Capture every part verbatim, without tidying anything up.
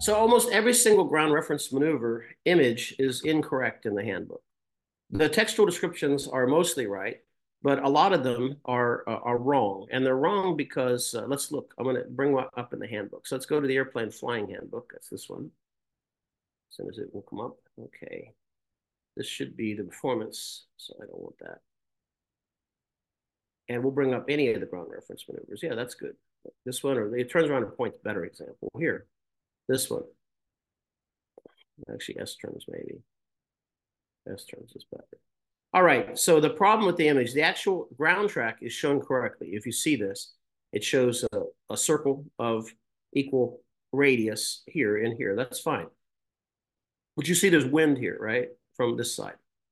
So almost every single ground reference maneuver image is incorrect in the handbook. The textual descriptions are mostly right, but a lot of them are uh, are wrong, and they're wrong because uh, let's look. I'm going to bring one up in the handbook. So let's go to the airplane flying handbook. That's this one. As soon as it will come up. Okay, this should be the performance. So I don't want that. And we'll bring up any of the ground reference maneuvers. Yeah, that's good. This one, or it turns around and points. Better example here. This one. Actually, S turns maybe. S turns is better. All right, so the problem with the image, the actual ground track is shown correctly. If you see this, it shows a, a circle of equal radius here and here. That's fine. But you see there's wind here, right, from this side.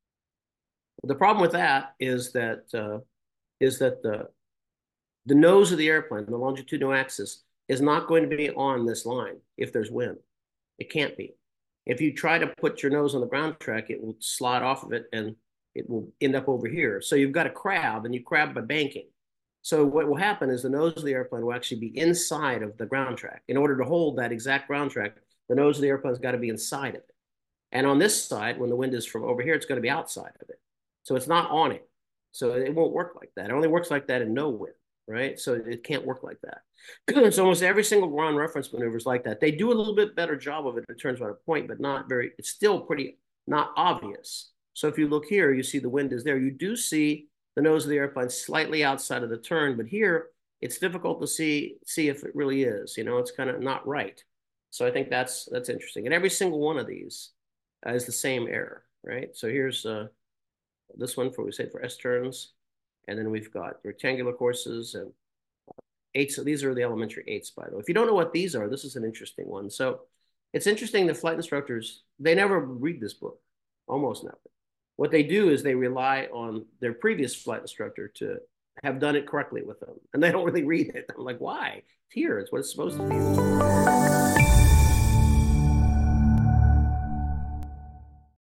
The problem with that is that uh, is that the the nose of the airplane, the longitudinal axis, is not going to be on this line if there's wind. It can't be. If you try to put your nose on the ground track, it will slide off of it and it will end up over here. So you've got a crab, and you crab by banking. So what will happen is the nose of the airplane will actually be inside of the ground track. In order to hold that exact ground track, the nose of the airplane's got to be inside of it. And on this side, when the wind is from over here, it's going to be outside of it. So it's not on it. So it won't work like that. It only works like that in no wind, right? So it can't work like that. So almost every single ground reference maneuver is like that. They do a little bit better job of it in terms of a point, but not very, it's still pretty not obvious. So if you look here, you see the wind is there. You do see the nose of the airplane slightly outside of the turn, but here it's difficult to see, see if it really is. You know, it's kind of not right. So I think that's that's interesting. And every single one of these uh, is the same error, right? So here's uh, this one for, we say for S turns, and then we've got rectangular courses and eights. So these are the elementary eights, by the way. If you don't know what these are, this is an interesting one. So it's interesting that flight instructors, they never read this book, almost never. What they do is they rely on their previous flight instructor to have done it correctly with them. And they don't really read it. I'm like, why? It's here. It's what it's supposed to be.